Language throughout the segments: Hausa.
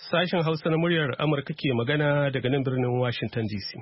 Sashen Hausa na muryar Amurka ke magana daga nan birnin Washington DC.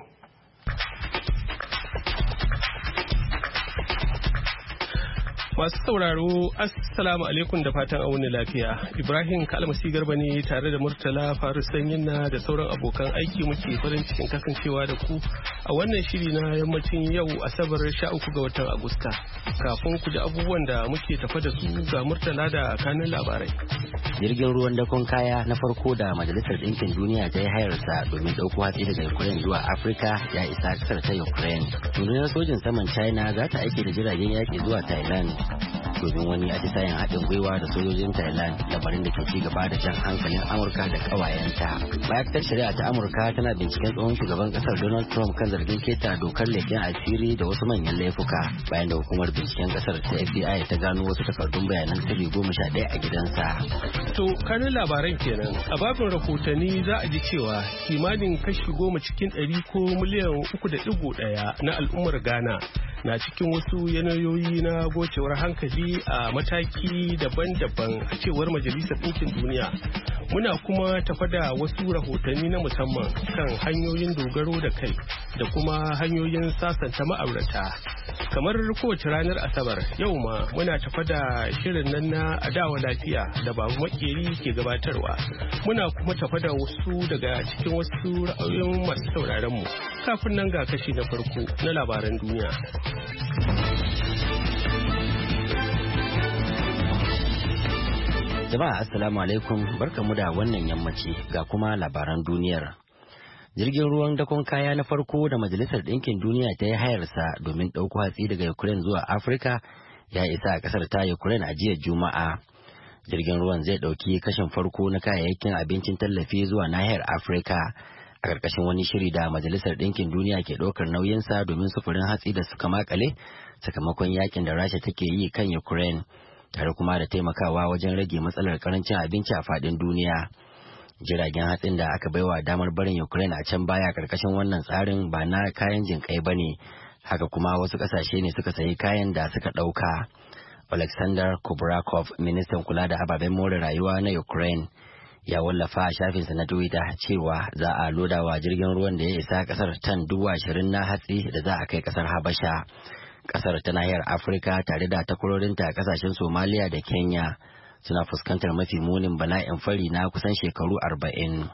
Masu sauraro, Assalamu alaikum da fatan auni lafiya. Ibrahim Kalmasi Garba ne tare da Murtala Faris Sanyinna da sauran abokan aiki muke farin cikin kasancewa da ku a wannan shiri na yammacin yau Asabar 13 ga watan Agusta. Kafin ku ji abubuwan da muke tafa da su ga Murtala da kanin labarai. Jirgin ruwan dakon kaya na farko da Majalisar Ɗinkin Duniya ta yi hayarsa domin ɗauko hatsi daga Ukraine zuwa Afirka ya isa ƙasar ta Ukraine. Rundunar sojin saman China za ta aike da jiragen yaƙi zuwa Thailand domin wani atisayen haɗin gwiwa da sojojin Thailand, lamarin da ke ci gaba da jan hankalin Amurka da ƙawayenta. Ma'aikatar shari'a ta Amurka tana binciken tsohon shugaban ƙasar Donald Trump kan zargin keta dokar leƙen asiri da wasu manyan laifuka bayan da hukumar binciken ƙasar ta FBI ta gano wasu takardun bayanan sirri 11 a gidansa. To, kanin labaran kenan. A babin rahotanni za a ji cewa kimanin kashi 10 cikin 100 ko miliyan 3.1 na al'ummar Ghana na cikin wasu yanayoyi na gocewar hankali a mataki daban-daban a cewar Majalisar Ɗinkin Duniya. Muna kuma tafa da wasu rahotanni na musamman kan hanyoyin dogaro da kai da kuma hanyoyin sasanta ma'aurata. Kamar kowace ranar Asabar, yau ma muna tafa da shirin nan na Adawa Lafiya da Babu Makeri ke gabatarwa. Muna kuma tafa da wasu daga cikin wasu ra'ayoyin masu sauraron mu. Kafin nan ga kashi na farko na labaran duniya. Jama'a assalamu alaikum, barkamu da wannan yammaci ga kuma labaran duniyar. Jirgin ruwan dakon kaya na farko da Majalisar Ɗinkin Duniya ta yi hayarsa domin ɗauko hatsi daga Ukraine zuwa Afirka ya isa a ƙasar ta Ukraine a jiya Juma'a. Jirgin ruwan zai ɗauki kashin farko na kayayyakin abincin tallafi zuwa nahiyar Afirka a ƙarƙashin wani shiri da Majalisar Ɗinkin Duniya ke ɗaukar nauyinsa domin sufurin hatsi da suka makale sakamakon yakin da Rasha take yi kan Ukraine, tare kuma da taimakawa wajen rage matsalar karancin abinci a faɗin duniya. Jiragen hatsin da aka baiwa damar barin Ukraine a can baya ƙarƙashin wannan tsarin ba na kayan jinƙai ba ne, haka kuma wasu ƙasashe ne suka sayi kayan da suka ɗauka. Alexander Kubrakov, ministan kula da ababen more rayuwa na Ukraine, ya wallafa a shafinsa na Twitter cewa za a loda wa jirgin ruwan da ya isa kasar tan 20,000 na hatsi da za a kai kasar Habasha. Kasar ta nahiyar Afirka tare da takwarorinta a kasashen Somalia da Kenya suna fuskantar mafi munin bala'in fari na kusan shekaru 40.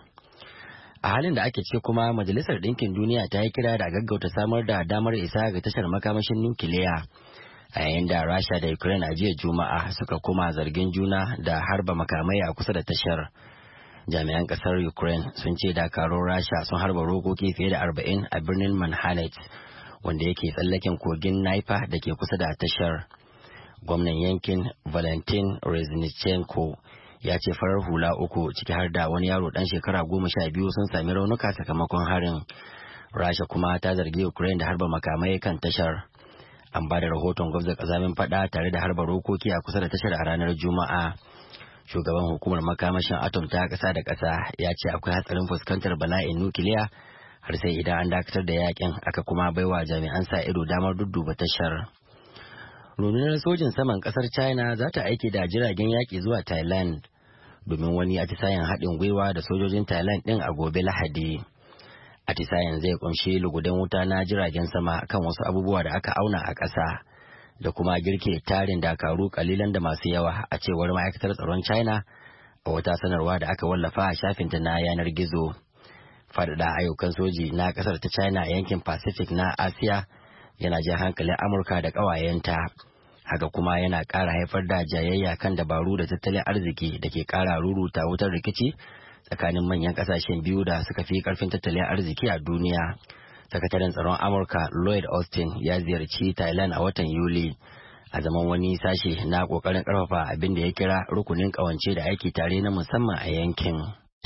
A halin da ake ce kuma Majalisar Ɗinkin Duniya ta yi kira da gaggauta samar da damar isa ga tashar makamashin nukiliya, a yayin da Rasha da Ukraine a jiya Juma'a suka koma zargin juna da harba makamai a kusa da tashar. Jami'an kasar Ukraine sun ce dakarun Rasha sun harba rokoki fiye da 40 a birnin Manhanet, wanda yake tsallaken kogin Naipa da ke kusa da tashar. Gwamnan yankin Valentin Reznichenko ya ce farar hula 3 ciki har da wani yaro dan shekara 12 sun sami raunuka sakamakon harin. Rasha kuma ta zargi Ukraine da harba makamai kan tashar. An ba da rahoton gwamnati kazamin fada tare da harba rokoki a kusa da tashar a ranar Juma'a. Shugaban hukumar makamashin atom ta ƙasa da ƙasa ya ce akwai hatsarin fuskantar bala'in nukiliya har sai idan an dakatar da yakin, aka kuma baiwa jami'an sa ido damar dudduba tashar. Rundunar sojin saman ƙasar China za ta aiki da jiragen yaƙi zuwa Thailand domin wani atisayen haɗin gwiwa da sojojin Thailand ɗin a gobe Lahadi. Atisayen zai ƙunshi lugudan wuta na jiragen sama kan wasu abubuwa da aka auna a ƙasa, da kuma girke tarin dakaru kalilan da masu yawa, a cewar ma'aikatar tsaron China a wata sanarwa da aka wallafa a shafinta na yanar gizo. Faɗaɗa ayyukan soji na ƙasar ta China a yankin Pacific na Asiya yana jan hankalin Amurka da ƙawayenta, haka kuma yana ƙara haifar da jayayya kan dabaru da tattalin arziki da ke ƙara ruruta wutar rikici tsakanin manyan ƙasashen biyu da suka fi ƙarfin tattalin arziki a duniya. Sakataren tsaron Amurka Lloyd Austin ya ziyarci Thailand a watan Yuli a zaman wani sashe na kokarin karfafa abin da ya kira rukunin kawance da aiki tare na musamman a yankin.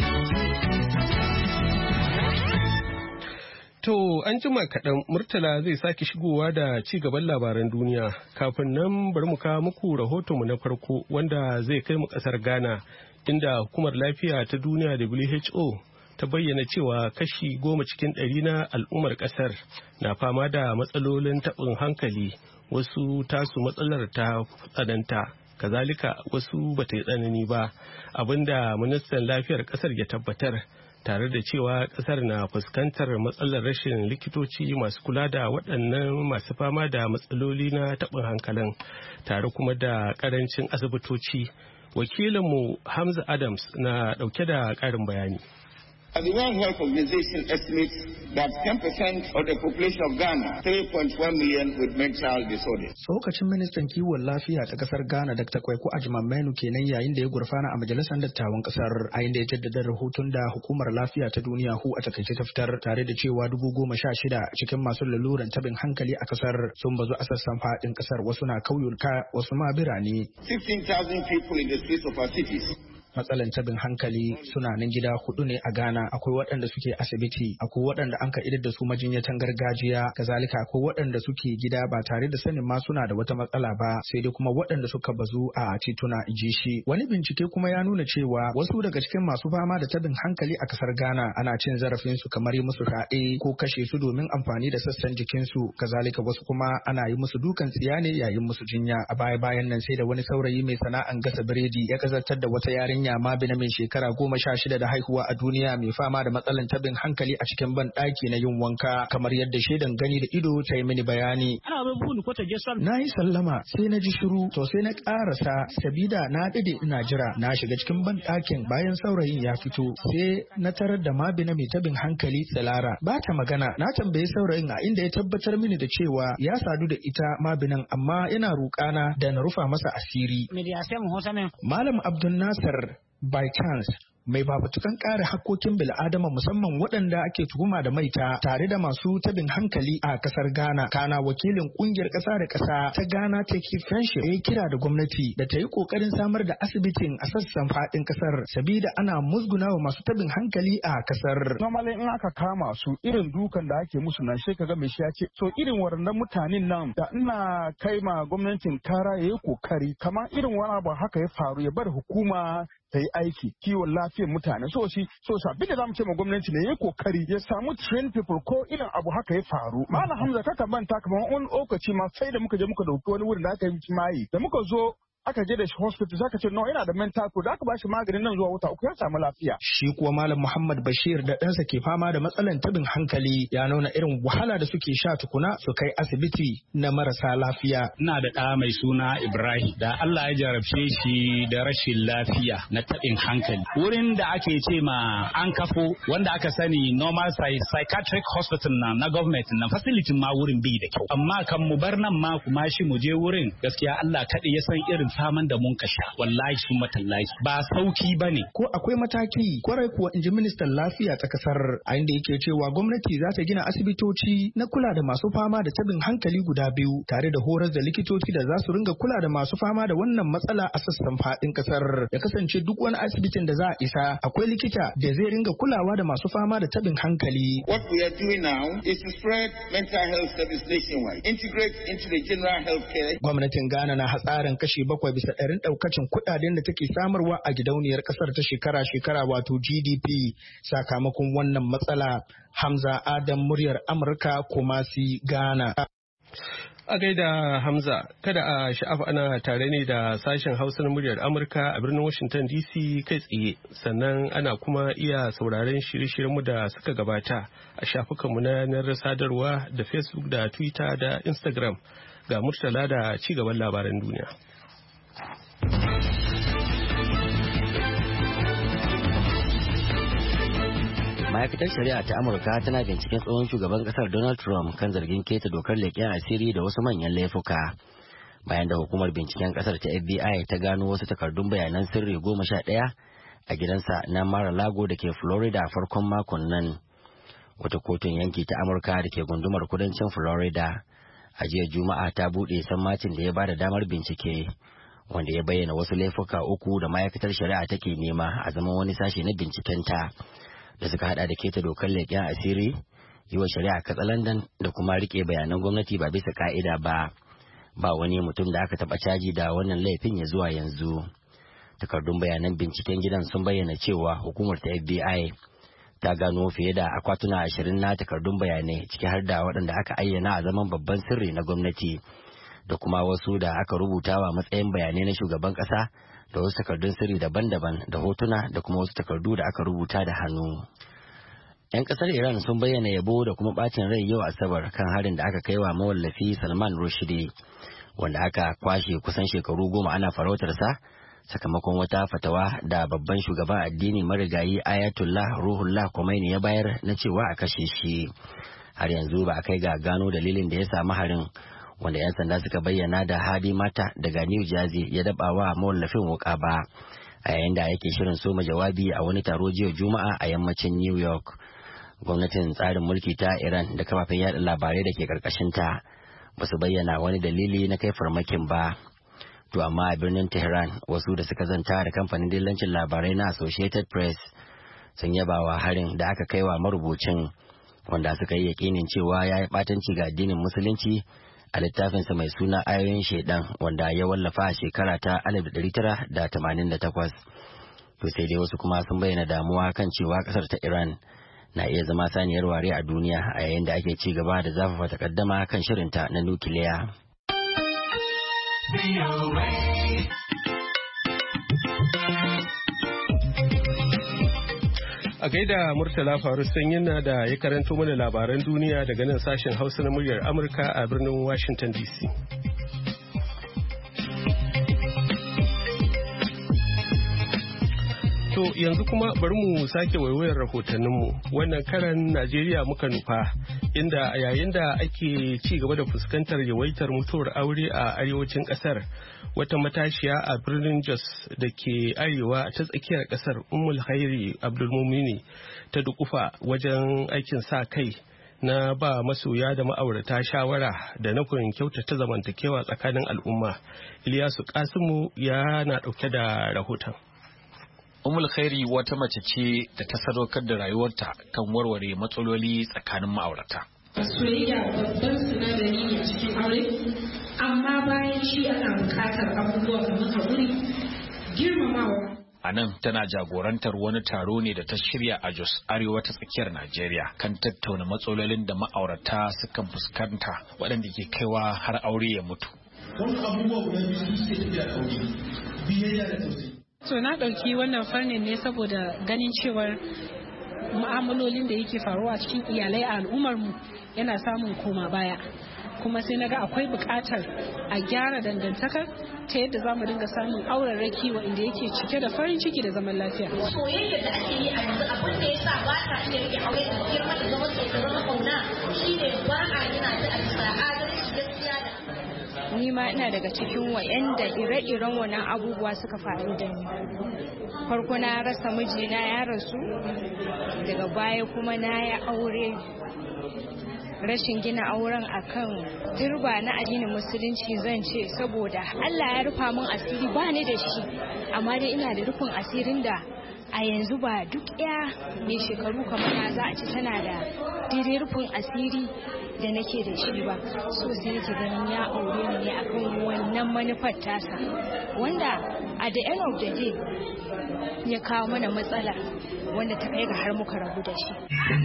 To, an jima kaɗan Murtala zai sake shigowa da ci gaban labaran duniya. Kafin nan bari mu kawo muku rahotonmu na farko wanda zai kai mu ƙasar Ghana, inda hukumar lafiya ta duniya WHO ta bayyana cewa kashi 10 cikin 100 na al'ummar ƙasar na fama da matsalolin taɓin hankali, wasu tasu matsalar ta tsananta kazalika wasu bata yi tsanani ba, abinda ministan lafiyar kasar ya tabbatar, tare da cewa kasar na fuskantar matsalar rashin likitoci masu kula da waɗannan masu fama da matsaloli na taɓin hankalin, tare kuma da ƙarancin asibitoci. Wakilinmu Hamza Adams na ɗauke da ƙarin bayani. The World Health Organization estimates that 10% of the population of Ghana, 3.1 million, with mental disorders. Tsokacin ministan kiwon lafiya ta kasar Ghana Dr. Kwaku Agyemang kenan yayin da ya gurfana a majalisar dattawan kasar, a inda ya jaddada rahoton da hukumar lafiya ta duniya WHO a takaice ta fitar, tare da cewa 16,000 cikin masu laluran tabin hankali a kasar sun bazu a sassan faɗin kasar, wasu na kauyuka, wasu ma birane. 16,000 people in the streets of our cities. Matsalan tabin hankali suna nan gida 4 ne a Ghana. Akwai waɗanda suke asibiti, akwai waɗanda an idar da su majinyatan gargajiya, kazalika akwai waɗanda suke gida ba tare da sanin ma suna da wata matsala ba, sai dai kuma waɗanda suka bazu a tituna, inji shi. Wani bincike kuma ya nuna cewa wasu daga cikin masu fama da tabin hankali a kasar Ghana ana cin zarafin su, kamar yi musu fyaɗe ko kashe su domin amfani da sassan jikin su, kazalika wasu kuma ana yi musu dukan tsiya ne yayin musu jinya. A baya-bayan nan sai da wani saurayi mai sana'an gasa biredi ya kazartar da wata yarinya Mabina mai shekara 16 da haihuwa a duniya mai fama da matsalan tabin hankali a cikin ban ɗaki na yin wanka, kamar yadda shaidan gani da ido ta yi mini bayani. Na yi sallama sai na ji shiru, to sai na ƙarasa sabida na dade ina jira. Na shiga cikin ban ɗakin bayan saurayin ya fito, sai na tarar da Mabina mai tabin hankali tsirara, ba ta magana. Na tambayi saurayin a inda ya tabbatar mini da cewa ya sadu da ita Mabinan, amma yana roƙana da na rufa masa asiri. Malam Abdul Nasir by chance mai fafutukan kare hakkokin bil'adama, musamman waɗanda ake tuhuma da maita tare da masu tabin hankali a kasar Ghana, kana wakilin kungiyar ƙasa da ƙasa ta Ghana Take Friendship ya kira da gwamnati da ta yi ƙoƙarin samar da asibitin a sassan faɗin ƙasar, sabida ana musgunawa masu tabin hankali a ƙasar. Normally in aka kama su irin dukan da ake musu nan sai kaga mai shi ya ce so irin waɗannan mutanen nan da ina kai ma gwamnatin kara yayi kokari kamar irin wani abu haka ya faru ya bar hukuma ta yi aiki kiwon lafiyar mutane so abin da zamu ce ma gwamnati ne yayi kokari ya samu train people ko irin abu haka ya faru. Malam Hamza kaka banta kamar wani lokaci ma sai da muka je muka dauki wani wurin da aka yi mayi da muka zo aka je da shi hospital zaka ce no yana da mental ko da aka bashi maganin nan zuwa wata 3 ya samu lafiya. Shi kuwa Malam Muhammad Bashir da ɗansa ke fama da matsalan tabin hankali ya nuna irin wahala da suke sha tukuna su kai asibiti na marasa lafiya. Ina da ɗa mai suna Ibrahim da Allah ya jarabce shi da rashin lafiya na tabin hankali. Wurin da ake ce ma an kafo wanda aka sani normal psychiatric hospital na government na facility ma wurin bai da kyau. Amma kan mu bar nan ma kuma shi mu je wurin gaskiya Allah kaɗai ya san irin faman da mun kasha wallahi sun matallahi ba sauki bane. Ko akwai mataki kwarai kuwa, inji ministan lafiya ta kasar, a inda yake cewa gwamnati za ta gina asibitoci na kula da masu fama da tabin hankali guda 2 tare da horar da likitoci da za su ringa kula da masu fama da wannan matsala a sassan fadin kasar. Ya kasance duk wani asibitin da za a isa akwai likita da zai ringa kulawa da masu fama da tabin hankali. What we are doing now is to spread mental health service nationwide, integrate into the general health care. Gwamnatin Ghana na hatsarin kashi 7 bisa 100 daukacin kudaden da take samarwa a gidauniyar kasar ta shekara-shekara wato GDP sakamakon wannan matsala. Hamza Adam, muryar Amurka, Kumasi, Ghana. A gaida Hamza, kada a sha'afa ana tare ne da sashen Hausa na muryar Amurka a birnin Washington DC kai tsaye, sannan ana kuma iya sauraren shirye-shiryenmu da suka gabata a shafukanmu na yanar sadarwa da Facebook da Twitter da Instagram. Ga Murtala da ci gaban labaran duniya. Ma'aikatar shari'a ta Amurka tana binciken tsohon shugaban kasar Donald Trump kan zargin keta dokar leƙen asiri da wasu manyan laifuka. Bayan da hukumar binciken kasar ta FBI ta gano wasu takardun bayanan sirri 11 a gidansa na Mar-a-Lago da ke Florida a farkon makon nan. Wata kotun yanki ta Amurka da ke gundumar kudancin Florida a jiya Juma'a ta buɗe sammacin da ya ba da damar bincike, wanda ya bayyana wasu laifuka 3 da ma'aikatar shari'a take nema a zaman wani sashe na bincikenta, da suka hada da keta dokar leƙen asiri, yi wa shari'a katsalandan da kuma rike bayanan gwamnati ba bisa ka'ida ba. Ba wani mutum da aka taba caji da wannan laifin ya zuwa yanzu. Takardun bayanan binciken gidan sun bayyana cewa hukumar ta FBI ta gano fiye da akwatuna 20 na takardun bayanai, ciki har da waɗanda aka ayyana a zaman babban sirri na gwamnati, da kuma wasu da aka rubuta wa matsayin bayanai na shugaban ƙasa da wasu takardun sirri daban-daban da hotuna da kuma wasu takardu da aka rubuta da hannu. 'Yan ƙasar Iran sun bayyana yabo da kuma ɓacin rai yau Asabar kan harin da aka kai wa mawallafi Salman Rushdie, wanda aka kwashe kusan shekaru 10 ana farautarsa sakamakon wata fatawa da babban shugaban addini marigayi Ayatollah Ruhollah Khomeini ya bayar na cewa a kashe shi. Har yanzu ba a kai ga gano dalilin da ya samu harin, wanda 'yan sanda suka bayyana da Hadi Mata daga New Jersey ya daba wa mawallafin wuka ba, a yayin da yake shirin soma jawabi a wani taro jiya Juma'a a yammacin New York. Gwamnatin tsarin mulki ta Iran da kafafen yada labarai da ke karkashinta ba su bayyana wani dalili na kai farmakin ba. To amma a birnin Tehran wasu da suka zanta da kamfanin dillancin labarai na Associated Press sun yaba wa harin da aka kai wa marubucin, wanda suka yi yakinin cewa ya yi ɓatanci ga addinin musulunci a littafinsa mai suna Ayoyin Shaidan, wanda ya wallafa a shekara ta 1988. To sai dai wasu kuma sun bayyana damuwa kan cewa kasar ta Iran na iya zama saniyar ware a duniya a yayin da ake ci gaba da zafafa takaddama kan shirinta na nukiliya. A gaida Murtala Faru Sanyina da ya karanto mana labaran duniya daga nan sashen Hausa na muryar Amurka a birnin Washington DC. To yanzu kuma bari mu sake waiwayar rahotanninmu. Wannan karan Najeriya muka nufa, inda a yayin da ake ci gaba da fuskantar yawaitar mutuwar aure a arewacin kasar, wata matashiya a birnin Jos da ke arewa ta tsakiyar kasar, Ummul Khairi Abdulmumini, ta dukufa wajen aikin sa kai na ba masoya da ma'aurata shawara da nufin kyautata zamantakewa tsakanin al'umma. Iliyasu Kasimu yana dauke da rahoton. Ummul Khairi wata mace ce da ta sadaukar da rayuwarta kan warware matsaloli tsakanin ma'aurata. Soyayya babban sinadari ne a cikin aure, amma bayan shi ana buƙatar abubuwa kamar haƙuri, girmamawa. A nan tana jagorantar wani taro ne da ta shirya a Jos, arewa ta tsakiyar Najeriya, kan tattauna matsalolin da ma'aurata sukan fuskanta waɗanda ke kaiwa har aure ya mutu. Wannan abubuwa guda biyu su suke tafiya da aure, biyayya da tausayi. So na ɗauki wannan fannin ne saboda ganin cewar mu'amalolin da yake faruwa cikin iyalai a al'ummarmu yana samun koma baya. Kuma sai na ga akwai buƙatar a gyara dangantaka ta yadda za mu dinga samun aurarraki inda yake cike da farin ciki da zaman lafiya. Soyayya da ake yi a yanzu abin da ya sa ba ta iya rike aure da girma da zama sai da zama kauna shi ne ba a yana da adalci gaskiya da ni ma ina daga cikin wa'anda ire-iren wannan abubuwa suka faru da ni. Farko na rasa mijina ya rasu, daga baya kuma na ya aure. Rashin gina auren akan turba na addinin musulunci zan ce, saboda Allah ya rufa min asiri ba ni da shi, amma dai ina da rufin asirin da a yanzu ba duk ya mai shekaru kamar na za a ci tana da daidai rufin asiri da nake da shi ba. So sai nake ganin ya aure ni ne akan wannan manufar tasa, wanda a the end of the day ya kawo mana matsala wanda ta kai ga har muka rabu da shi.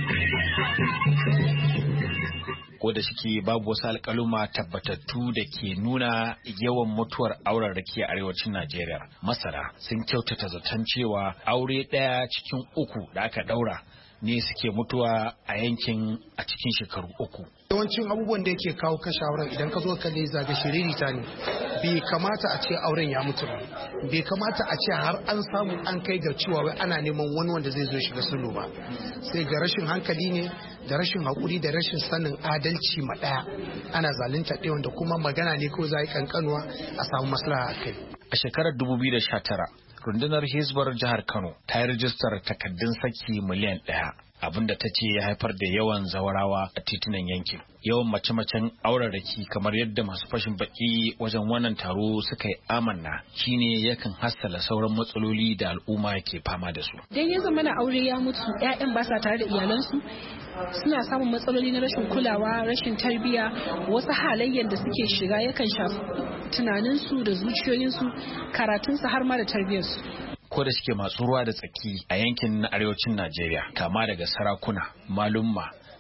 Ko da shike babu wasu alƙaluma tabbatattu da ke nuna yawan mutuwar auren rake a arewacin Najeriya, masana sun kyautata zaton cewa aure ɗaya cikin 3 da aka ɗaura ne suke mutuwa a yankin a cikin shekaru 3. Yawancin abubuwan da yake kawo kashe auren idan ka zo ka ne zaga shiririta ne. Bai kamata a ce auren ya mutu ba. Bai kamata a ce har an samu an kai ga cewa wai ana neman wani wanda zai zo shiga sulhu ba. Sai ga rashin hankali ne da rashin haƙuri da rashin sanin adalci ma ɗaya. Ana zalunta ɗaya wanda kuma magana ne ko za a yi kankanuwa a samu maslaha a kai. A shekarar 2019 rundunar Hizbar jihar Kano ta yi rajistar takaddun saki miliyan 1, abinda ta ce ya haifar da yawan zawarawa a titunan yankin. Yawan mace-macen auraraki kamar yadda masu fashin baki wajen wannan taro suka yi amanna shine yakan hassala sauran matsaloli da al'umma ke fama da su. Dan ya zama na aure ya mutu, 'ya'yan ba sa tare da iyalansu, suna samun matsaloli na rashin kulawa, rashin tarbiyya, wasu halayyar da suke shiga yakan shafi tunaninsu da zuciyoyinsu, karatunsu har ma da tarbiyyarsu. Ko da suke masu ruwa da tsaki a yankin na arewacin Najeriya, kama daga sarakuna, malumma,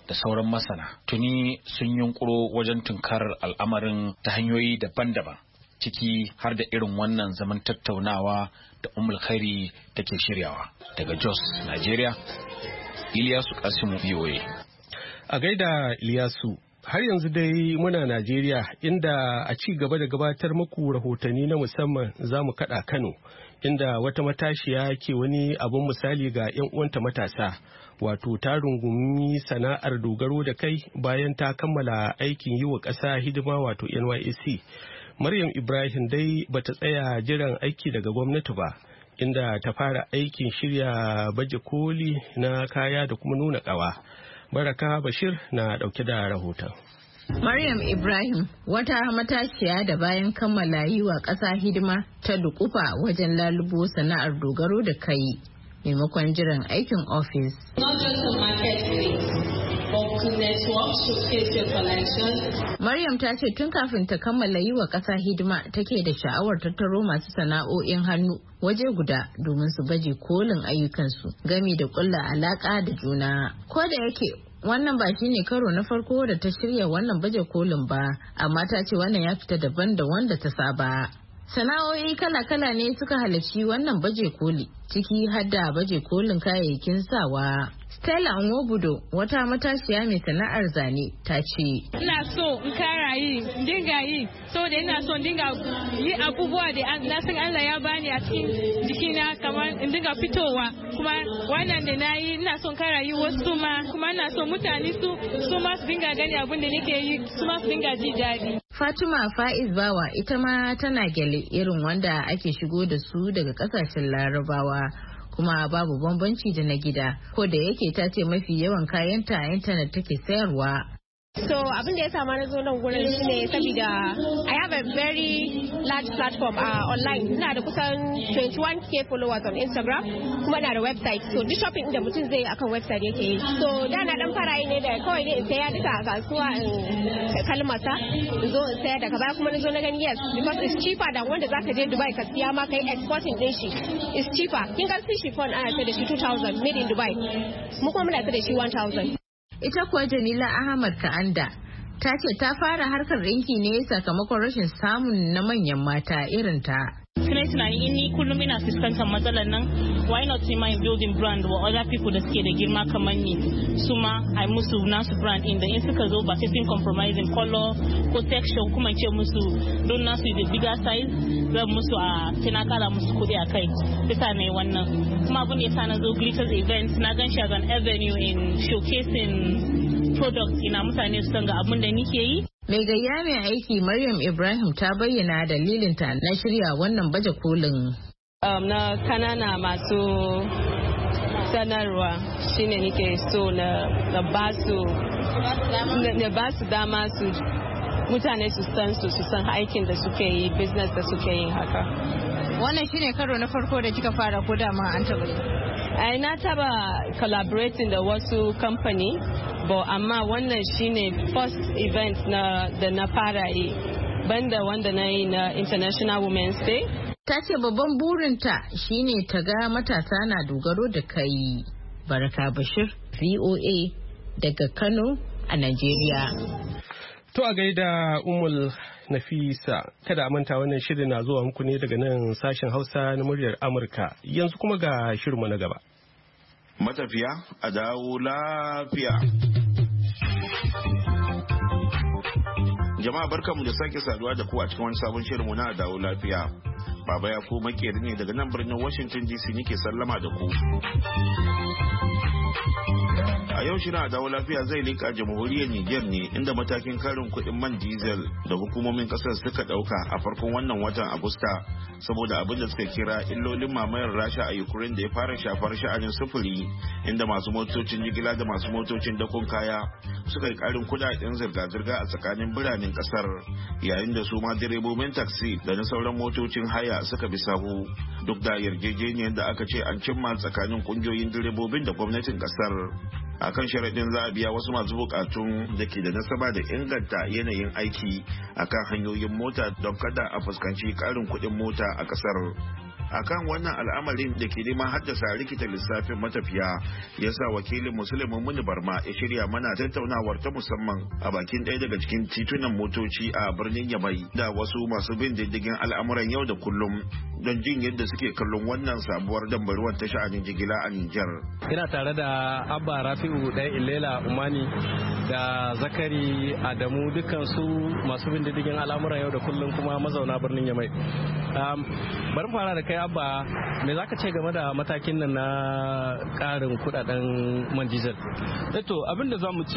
da sauran masana tuni sun yunkuro wajen tunkarar al'amarin ta hanyoyi daban-daban, ciki har da irin wannan zaman tattaunawa da Ummul Khairi take shiryawa. Daga Jos, Najeriya, Iliyasu Kasimu, VOA. A gaida Iliyasu, har yanzu dai muna Najeriya, inda a ci gaba da gabatar muku rahotanni na musamman za mu kaɗa Kano, inda wata matashiya ke wani abun misali ga 'yan uwanta matasa, wato ta rungumi sana'ar dogaro da kai bayan ta kammala aikin yi wa ƙasa hidima, wato NYSC. Maryam Ibrahim dai bata tsaya jiran aiki daga gwamnati ba, inda ta fara aikin shirya baje koli na kaya da kuma nuna ƙawa. Baraka Bashir na ɗauke da rahoton. Maryam Ibrahim wata matashiya da bayan kammala yi wa ƙasa hidima ta dukufa wajen lalubo sana'ar dogaro da kai maimakon jiran aikin ofis. Maryam ta ce tun kafin ta kammala yi wa ƙasa hidima take da sha'awar tattaro masu sana'o'in hannu waje guda domin su baje kolin ayyukansu gami da ƙulla alaƙa da juna. Ko da yake wannan ba shi ne karo na farko da ta shirya wannan baje kolin ba, amma ta ce wannan ya fita daban da wanda ta saba. Sana'o'i kala-kala ne suka halarci wannan baje koli, ciki har da baje kolin kayayyakin sawa. Stella Nwobudo wata matashiya mai sana'ar zane ta ce, ina so in kara yi, dinga yi, saboda ina so dinga yi abubuwa da na san Allah ya bani a cikin jikina, kamar in dinga fitowa, kuma wannan da na yi ina son kara yi wasu ma, kuma ina so mutane su ma su dinga gani abin da nake yi, su ma su dinga ji daɗi. Fatima Faiz Bawa ita ma tana gyale irin wanda ake shigo da su daga kasashen Larabawa, kuma babu bambanci da na gida, ko da yake ta ce mafi yawan kayanta a intanet take sayarwa. So abin da ya sa na zo nan gurin shine saboda I have a very large platform online. Ina da kusan 21k followers on Instagram, kuma ina da website. So duk shopping da mutum zai akan website yake yi. So da na dan fara yi ne da kawai ne in saya duka a kasuwa in kalmasa, in zo in saya daga baya kuma na zo na gani yes, because it's cheaper than wanda zaka je Dubai ka siya ma kai exporting din shi. It's cheaper. Kin ga chiffon ana sai da shi 2000 made in Dubai. Mu kuma muna sai da shi 1000. Ita kuwa Jamila Ahmad Ka'anda ta ce ta fara harkar ɗinki ne sakamakon rashin samun na manyan mata irin ta. Tunai tunani in ni kullum ina fuskantar matsalar nan, why not in my building brand wa other people da suke da girma kamar ni su ma ai musu nasu brand inda in suka zo ba sai sun compromising color ko texture kuma ce musu don nasu da bigger size zan musu a kina kara musu kuɗi a kai bisa ne wannan. Kuma abin da yasa na zo Glitters event na gan shi as an avenue in showcasing products ina mutane su san ga abin da nike yi. Mai gayya mai aiki Maryam Ibrahim ta bayyana dalilinta na shirya wannan baje kolin. Na kanana masu sanarwa shine nike so na ba su dama su mutane su san aikin da suke yi, business da suke yin haka. Wannan shine karo na farko da kika fara ko dama an taba yi? Ai na taba collaborating da wasu company, amma wannan shine first event da na fara yi banda wanda na yi na International Women's Day. Ta ce babban burinta shine ta ga matasa na dogaro da kai. Baraka Bashir, VOA daga Kano a Najeriya. To a gaida Ummul Nafisa, kada a manta wannan shirin na zuwa muku ne daga nan sashen Hausa na muryar Amurka. Yanzu kuma ga shirinmu na gaba. Matafiya a dawo lafiya. Jama'a barkanmu da sake saduwa da ku a cikin wani sabon shirinmu na dawo lafiya. Baba ya ku makeri ne daga nan birnin Washington DC nike sallama da ku. A yau shirin a dawo lafiya zai lika jamhuriyar Niger ne, inda matakin karin kuɗin man diesel da hukumomin ƙasar suka ɗauka a farkon wannan watan Agusta saboda abin da suka kira illolin mamayar Rasha a Ukraine da ya fara shafar sha'anin sufuri, inda masu motocin jigila da masu motocin dakon kaya suka yi ƙarin kuɗaɗen zirga-zirga a tsakanin biranen ƙasar, yayin da su ma direbobin taxi da na sauran motocin haya suka bi sahu, duk da yarjejeniyar da aka ce an cimma tsakanin ƙungiyoyin direbobin da gwamnatin ƙasar. Akan sharaɗin za a biya wasu masu bukatun da ke da nasaba da inganta yanayin aiki akan hanyoyin mota don kada a fuskanci ƙarin kuɗin mota a ƙasar. akan wannan al'amarin da ke neman haddasa rikita lissafin matafiya ya sa wakilin Musulmin Muni Barma ya shirya mana tattaunawar ta musamman a bakin ɗaya daga cikin titunan motoci a birnin Yamai da wasu masu bin diddigin al'amuran yau da kullum don jin yadda suke kallon wannan sabuwar dambaruwar ta sha'anin jigila a Nijar. Ina tare da Abba Rafi'u ɗaya Ilela Umani da Zakari Adamu dukkan su masu bin diddigin al'amuran yau da kullum kuma mazauna birnin Yamai. Bari fara da kai Abba, me zaka ce game da matakin nan na ƙarin kudaden man diesel? Eto abinda za mu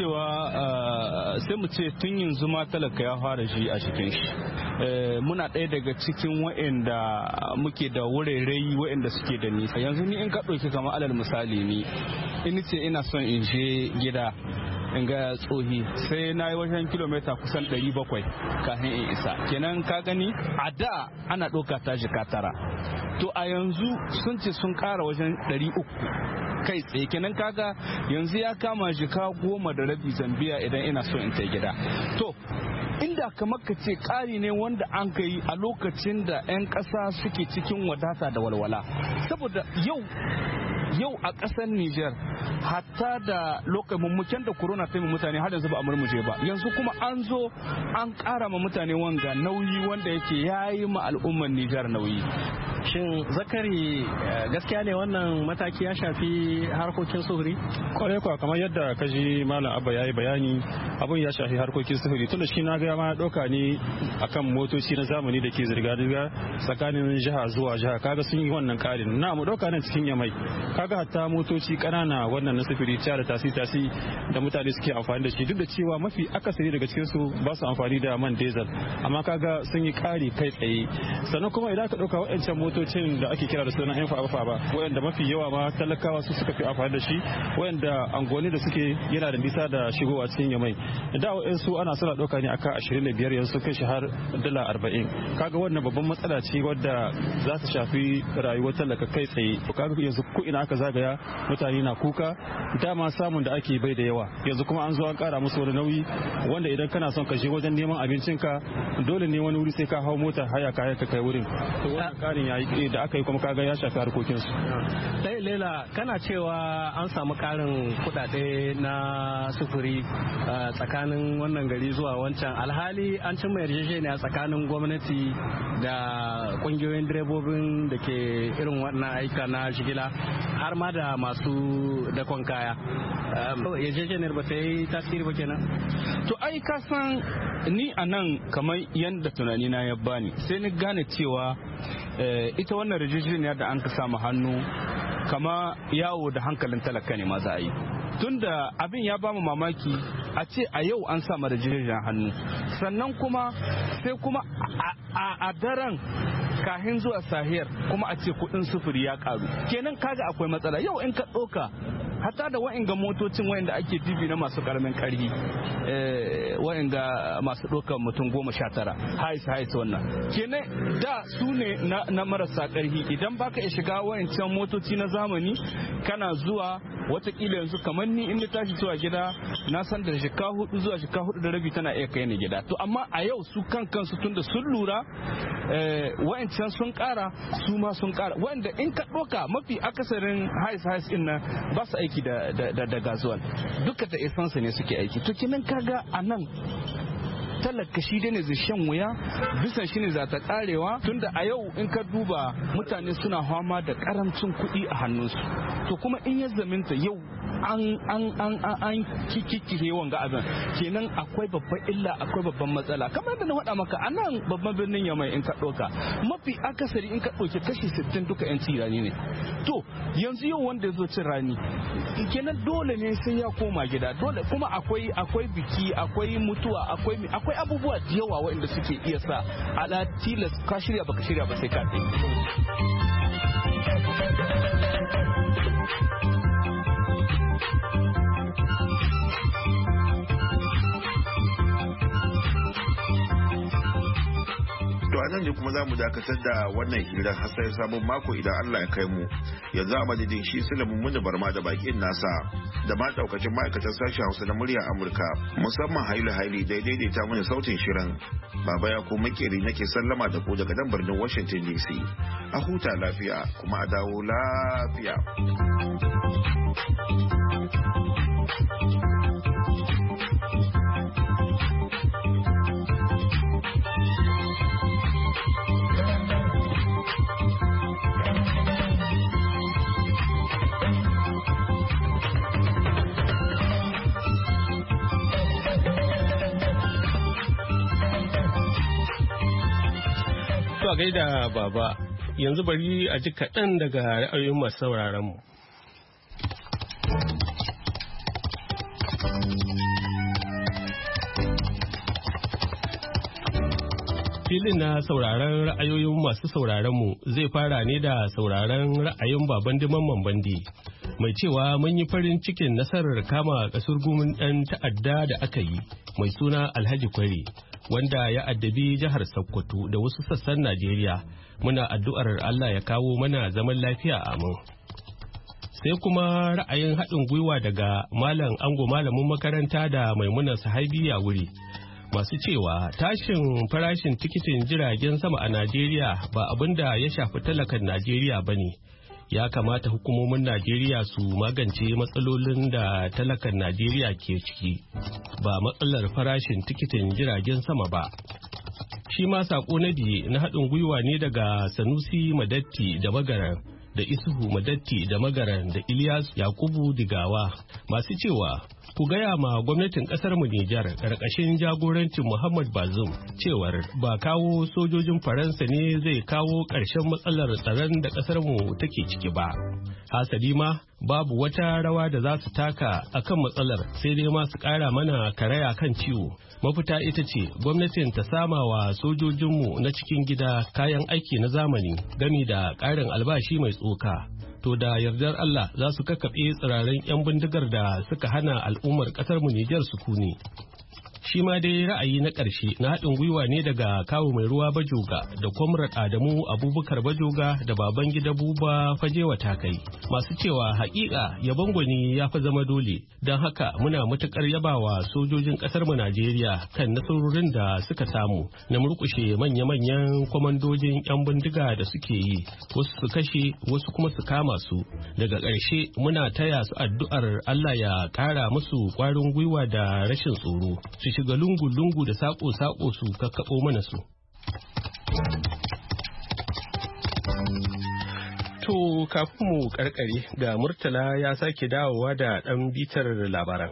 cewa sai mu ce tun yanzu ma talaka ya fara shi a cikin shi. Muna ɗaya daga cikin waɗanda muke da wurare waɗanda suke da nisa. Yanzu ni in ka ɗauki kamar alal misali ni in ce ina son in je gida in ga tsohi sai na yi wajen kilomita kusan 700 kafin in isa. Kenan ka gani a da ana ɗauka ta jika 9 to a yanzu sun ce sun ƙara wajen 300 kai tsaye. Kenan kaga yanzu ya kama jika 10 da rabi Zambiya idan ina so in ta gida. To inda kamar ka ce ƙari ne wanda an ka yi a lokacin da 'yan ƙasa suke cikin wadata da walwala, saboda yau a ƙasar Nijar hatta da lokacin muken da corona ta yi mutane har yanzu ba a murmuje ba, yanzu kuma an zo an ƙara ma mutane wanga nauyi wanda yake yayi ma al'ummar Nijar nauyi. Shin Zakari gaskiya ne wannan mataki ya shafi harkokin sufuri? Kwarai kuwa, kamar yadda kaji Malam Abba ya yi bayani, abun ya shafi harkokin sufuri tunda shi na gaya ma ɗauka ne akan motoci na zamani da ke zirga-zirga tsakanin jiha zuwa jiha, kaga sun yi wannan ƙarin. Na mu ɗauka nan cikin Yamai, kaga hatta motoci ƙanana wannan na sufuri da tasi da mutane suke amfani da shi, duk da cewa mafi akasari daga cikin su ba su amfani da man diesel, amma kaga sun yi ƙari kai tsaye. Sannan kuma idan ka ɗauka waɗancan motocin da ake kira da sunan yan fafa ba, waɗanda mafi yawa ma talakawa su suka fi amfani da shi, waɗanda angoni da suke yana da nisa da shigowa cikin Yamai. Da waɗansu ana suna ɗauka ne akan 25 yanzu kai shi har dala 40. Kaga wannan babban matsala ce wadda za ta shafi rayuwar talaka kai tsaye. Kaga yanzu ko ina aka zagaya mutane na kuka, dama samun da ake bai da yawa, yanzu kuma an zo an kara musu wani nauyi wanda idan kana son ka je wajen neman abincinka dole ne wani wuri sai ka hau mota haya ka kai wurin. To wannan karin yayi da aka yi kuma kaga ya shafi harkokin su. Dai Lela, kana cewa an samu karin kudade na sufuri tsakanin wannan gari zuwa wancan, alhali an cimma yarjejeniya tsakanin gwamnati da kungiyoyin direbobin da ke irin wannan aika na shigila har ma da masu dakon kaya. Yarjejeniyar ba ta yi tasiri ba kenan? To ai ka san ni a nan kamar yadda tunani na ya bani sai ni gane cewa ita wannan yarjejeniyar da an ka samu hannu kama yawo da hankalin talaka ne ma za a yi, tunda abin ya bamu mamaki a ce a yau an samu yarjejeniyar hannu, sannan kuma sai kuma a daren kahin zuwa sahiyar kuma a ce kudin sufuri ya karu. Kenan kaga akwai matsala. Yau in ka ɗauka hatta da wa'inga motocin wa'inda ake dibi na masu karamin karhi, wa'inga masu ɗaukar mutum 19 hais wannan, kenan da su ne na marasa karhi. Idan baka iya shiga wa'incan motoci na zamani kana zuwa watakila yanzu kamar ni in na tashi zuwa gida na san da shika 4 zuwa shika 4 da rabi tana iya kai ni gida. To amma a yau su kansu tunda sun lura wa'incan sun kara, su ma sun kara, wanda in ka ɗauka mafi akasarin hais din nan ba su aiki da gazuwal, duka da essence ne suke aiki. To kinan kaga a nan talaka shi ne zai shan wuya, bisan shi ne za ta karewa, tunda a yau in ka duba mutane suna fama da karamcin kuɗi a hannunsu. To kuma in ya zaminta yau an kikkihe wanga abin, kenan akwai babban illa, akwai babban matsala. Kamar da na faɗa maka a nan babban birnin Yamai in ka ɗauka mafi akasari in ka ɗauki kashi 60 duka 'yan tirani ne. To yanzu yau wanda ya zo cin rani kenan dole ne sai ya koma gida, dole kuma akwai biki, akwai mutuwa, akwai abubuwa da yawa waɗanda suke iya sa ala tilas ka shirya baka shirya ba sai ka To nan ne kuma za mu dakatar da wannan hirar har sai sabon mako idan Allah ya kai mu. Yanzu a madadin shi Sulaiman Muni Barma da bakin nasa da ma daukacin ma'aikatan sashen Hausa na muryar Amurka musamman Haili daidaita mana sautin shirin. Baba ya ko makeri nake sallama da ku daga nan birnin Washington DC. A huta lafiya kuma a dawo lafiya. A gaida baba, yanzu bari a ji kaɗan daga ra'ayoyin masu sauraron mu. Filin na sauraron ra'ayoyin masu sauraron mu zai fara ne da sauraron ra'ayin baban Diman Bandi mai cewa mun yi farin cikin nasarar kama kasurgumin ɗan ta'adda da aka yi mai suna Alhaji Kwari, wanda ya addabi jihar Sokoto da wasu sassan Najeriya. Muna addu'ar Allah ya kawo mana zaman lafiya, amin. Sai kuma ra'ayin haɗin gwiwa daga Malam Ango malamin makaranta da Maimuna Sahabiya wuri masu cewa tashin farashin tikitin jiragen sama a Najeriya ba abin da ya shafi talakan Najeriya ba ne. Ya kamata hukumomin Najeriya su magance matsalolin da talakan Najeriya ke ciki, ba matsalar farashin tikitin jiragen sama ba. Shi ma sako na biye na haɗin gwiwa ne daga Sanusi Madatti da Magaran da Isuhu Madatti da Magaran da Ilyas Yakubu Digawa masu cewa ku gaya ma gwamnatin kasar mu Nijar karkashin jagorancin Muhammad Bazoum cewar ba kawo sojojin Faransa ne zai kawo ƙarshen matsalar tsaron da kasar mu take ciki ba. Hasali ma babu wata rawa da za su taka akan matsalar, sai dai ma su ƙara mana karaya kan ciwo. Mafita ita ce gwamnatin ta sama wa sojojinmu na cikin gida kayan aiki na zamani gami da ƙarin albashi mai tsoka. To da yardar Allah za su kakkaɓe tsirarin 'yan bindigar da suka hana al'ummar ƙasar mu Nijar sukuni. Shi ma dai ra'ayi na ƙarshe na haɗin gwiwa ne daga kawo mai ruwa Bajoga da Comrade Adamu Abubakar Bajoga da baban gida Buba Fajewa Takai. Masu cewa haƙiƙa yabon gwani ya fi zama dole, don haka muna matuƙar yabawa sojojin ƙasar mu Najeriya kan nasarorin da suka samu na murƙushe manya-manyan kwamandojin 'yan bindiga da suke yi, wasu su kashe wasu kuma su kama su. Daga ƙarshe muna taya su addu'ar Allah ya ƙara musu ƙwarin gwiwa da rashin tsoro. Shiga lungu-lungu da saƙo-saƙo su kakkaɓo mana su. To kafin mu karkare ga Murtala ya sake dawowa da ɗan bitar labaran.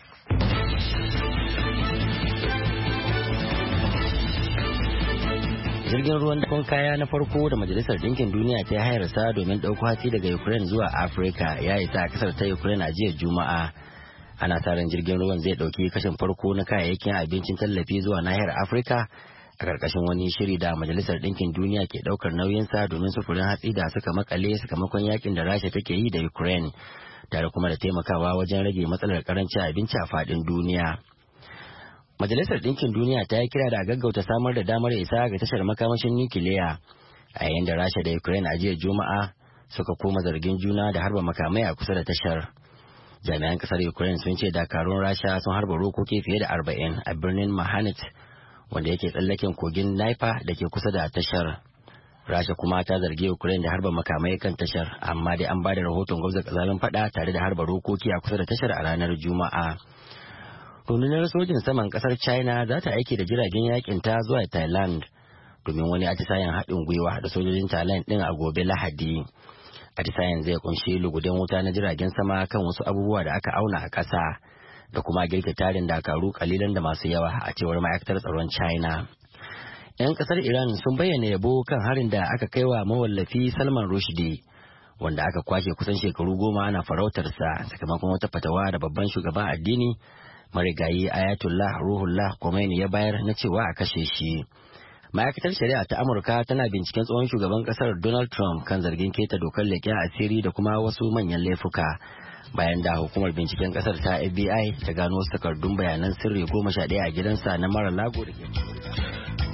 Jirgin ruwan dakon kaya na farko da Majalisar Ɗinkin Duniya ta hayarsa domin ɗauko hatsi daga Ukraine zuwa Afirka ya isa a ƙasar ta Ukraine a jiya Juma'a. Ana sa ran jirgin ruwan zai ɗauki kashin farko na kayayyakin abincin tallafi zuwa nahiyar Afirka a ƙarƙashin wani shiri da Majalisar Ɗinkin Duniya ke ɗaukar nauyinsa domin sufurin hatsi da suka makale sakamakon yakin da Rasha take yi da Ukraine, tare kuma da taimakawa wajen rage matsalar karancin abinci a faɗin duniya. Majalisar Ɗinkin Duniya ta yi kira da gaggauta samar da damar isa ga tashar makamashin nukiliya a yayin da Rasha da Ukraine a jiya Juma'a suka koma zargin juna da harba makamai a kusa da tashar. Jami'an kasar Ukraine sun ce dakarun Rasha sun harba rokoki fiye da 40 a birnin Mahanit wanda yake tsallaken kogin Naipa da ke kusa da tashar. Rasha kuma ta zargi Ukraine da harba makamai kan tashar, amma dai an ba da rahoton gwamnati kazamin fada tare da harba rokoki a kusa da tashar a ranar Juma'a. Rundunar sojin saman kasar China za ta aiki da jiragen yakin ta zuwa Thailand domin wani atisayen haɗin gwiwa da sojojin Thailand ɗin a gobe Lahadi. Atisayen zai kunshi lugudan wuta na jiragen sama kan wasu abubuwa da aka auna a ƙasa da kuma girke tarin dakaru kalilan da masu yawa, a cewar ma'aikatar tsaron China. 'Yan ƙasar Iran sun bayyana yabo kan harin da aka kai wa mawallafi Salman Rushdie, wanda aka kwashe kusan shekaru 10 ana farautarsa sakamakon wata fatawa da babban shugaban addini marigayi Ayatollah Ruhullah Khomeini ya bayar na cewa a kashe shi. Ma'aikatar shari'a ta Amurka tana binciken tsohon shugaban kasar Donald Trump kan zargin keta dokar leƙen asiri da kuma wasu manyan laifuka, bayan da hukumar binciken kasar ta FBI ta gano takardun bayanan sirri 11 a gidansa na Mar-a-Lago da ke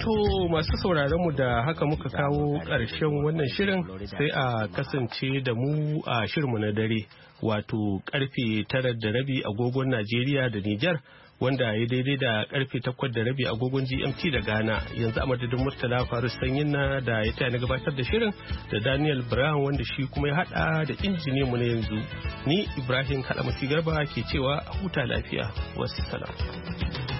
To masu sauraron mu da haka muka kawo ƙarshen wannan shirin sai a kasance da mu a shirinmu na dare wato karfe 9:30 agogon Najeriya da Nijar wanda ya daidai da karfe 8:30 agogon GMT da Ghana. Yanzu a madadin Murtala Faris Sanyinna da ya taya na gabatar da shirin da Daniel Brown wanda shi kuma ya hada da injiniyan mu na yanzu. Ni Ibrahim Kalamasi Garba ke cewa a huta lafiya. Wassalam.